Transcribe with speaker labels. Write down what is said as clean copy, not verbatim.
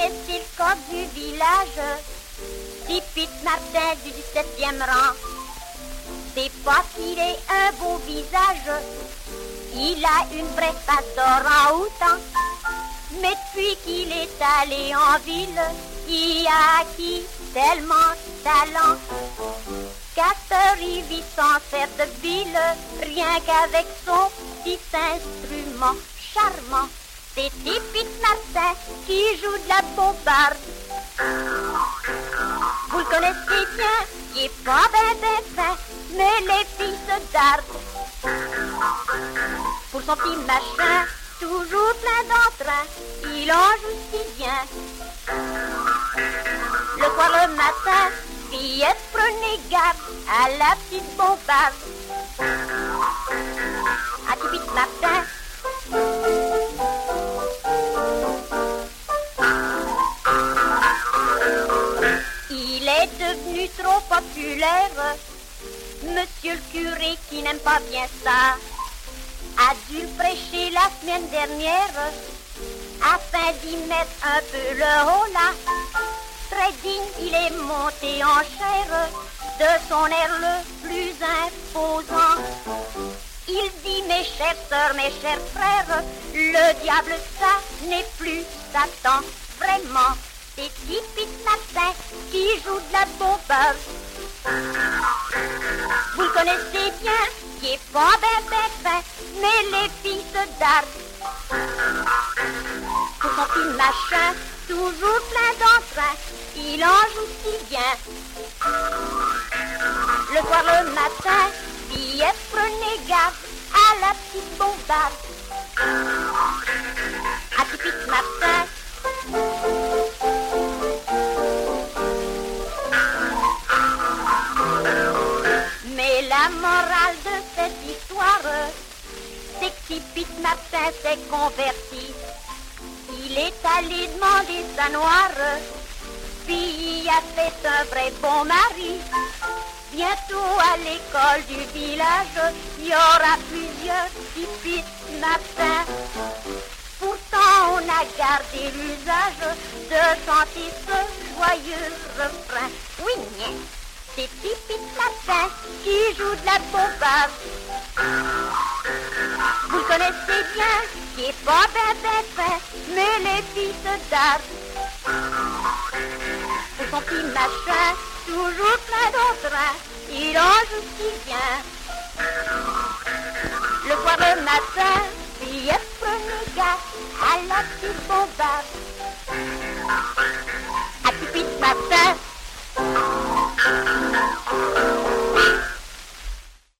Speaker 1: c'est le coq du village, Pete Martin du 17e rang. C'est pas qu'il ait un beau visage, il a une vraie face d'orang-outan. Mais depuis qu'il est allé en ville, il a acquis tellement de talent qu'à cette heure il vit sans faire de bile, rien qu'avec son petit instrument charmant. C'est Pete Martin qui joue de la bombarde. Vous le connaissez bien, il est pas ben fin, mais les filles se dardent. Pour son petit machin, toujours plein d'entrain, il en joue si bien. Le soir, le matin, fillettes, prenez garde à la petite bombarde. À Pete Martin. Il est devenu trop populaire, monsieur le curé qui n'aime pas bien ça a dû le prêcher la semaine dernière afin d'y mettre un peu le holà. Très digne, il est monté en chair de son air le plus imposant. Il dit, mes chères sœurs, mes chers frères, le diable ça n'est plus Satan, vraiment. C'est Pete Martin qui joue de la bombarde. Vous le connaissez bien, il est pas ben fin, mais les filles se dardent. Pour son petit machin, toujours plein d'entrain, il en joue si bien. Le soir, le matin, fillettes, prenez garde à la petite bombarde. À Pete Martin. Mais la morale de cette histoire, c'est que si Pete Martin s'est converti, il est allé demander sa noire, puis il a fait un vrai bon mari. Bientôt à l'école du village, il y aura plusieurs petits Pete Martin. Pourtant on a gardé l'usage de chanter ce joyeux refrain. Oui, bien, c'est Pete Martin qui joue de la bombarde. Vous le connaissez bien, qui est pas ben fin, mais les filles se dardent. Pour son petit machin, toujours plein d'entrain, il en joue si bien. Le soir, le matin, fillettes, prenez garde à la petite bombarde.